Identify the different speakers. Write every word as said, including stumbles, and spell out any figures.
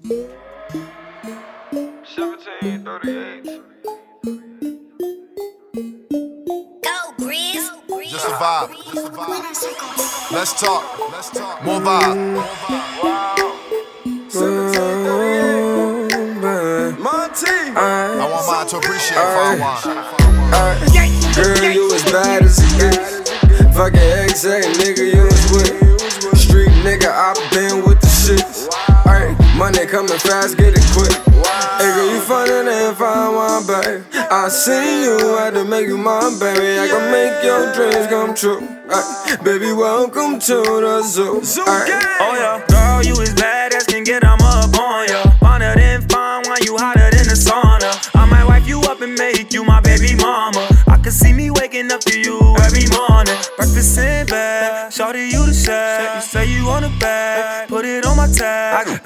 Speaker 1: seventeen thirty-eight.
Speaker 2: Go, Grizz.
Speaker 3: Just a vibe. Let's talk. Let's talk. More vibe. More vibe.
Speaker 1: Wow. seventeen thirty-eight. Monty.
Speaker 3: I want mine to appreciate Far
Speaker 1: Girl, you as bad as it gets. Fucking ex, nigga, you was with. Street nigga, I been with the shits. Ayy, money coming fast, get it quick. Hey girl, you funner than fine wine, babe. I seen you, had to make you mine, baby. I can make your dreams come true. Ay, baby, welcome to the zoo. Ay.
Speaker 4: Oh yeah, girl, you as bad as can get, I'm up on ya. Finer than fine wine, you hotter than the sauna. I might wipe you up and make you my baby mama. I can see me waking up to you every morning. Breakfast in bed, shawty you the chef. You say you want a bag, put it on my tab.